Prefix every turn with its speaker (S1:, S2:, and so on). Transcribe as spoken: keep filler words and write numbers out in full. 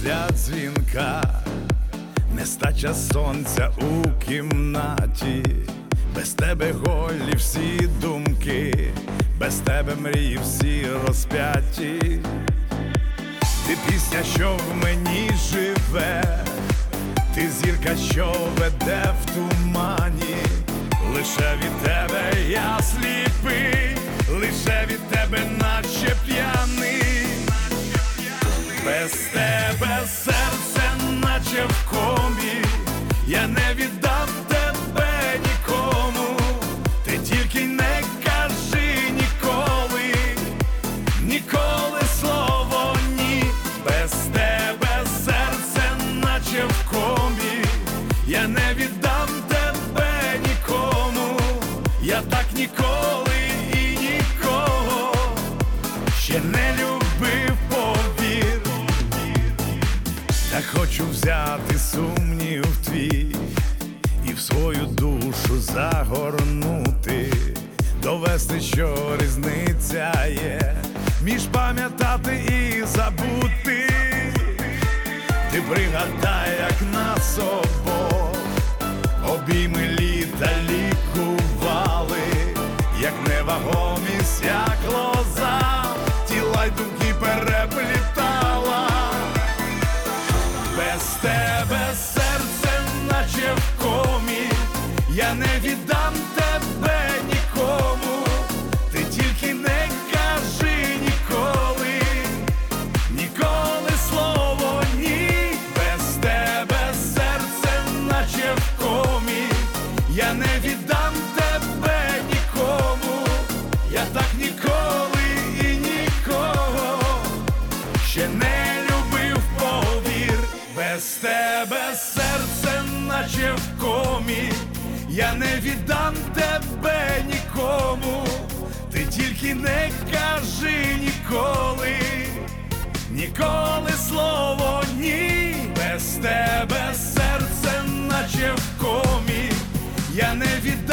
S1: після дзвінка, нестача сонця у кімнаті, без тебе голі всі думки, без тебе мрії всі розп'яті. Ти пісня, що в мені живе, ти зірка, що веде в тумані. Лише від тебе я сліпий, лише від тебе наче п'яний. Без тебе серце наче в комі, я не віддам тебе нікому. Ти тільки не кажи ніколи, ніколи слово ні. Без тебе серце наче в комі, я не віддам тебе нікому. Я так ніколи і нікого ще не любив, повір. Та хочу взяти сумнів твій і в свою душу загорнути, довести, що різниця є між пам'ятати і забути. Ти пригадай, як нас обох обійми літа лікували, як невагомість, як лоза, тіла й думки переплітала. Без тебе серце наче в комі, я не віддам тебе нікому. Ти тільки не кажи ніколи, ніколи слово ні. Без тебе серце наче в комі, я не віддам тебе нікому. Я так ніколи і нікого ще не любив, повір. Без тебе серце наче в комі, я не віддам тебе нікому. Ти тільки не кажи ніколи, ніколи слово ні. Без тебе серце наче в комі, я не віддам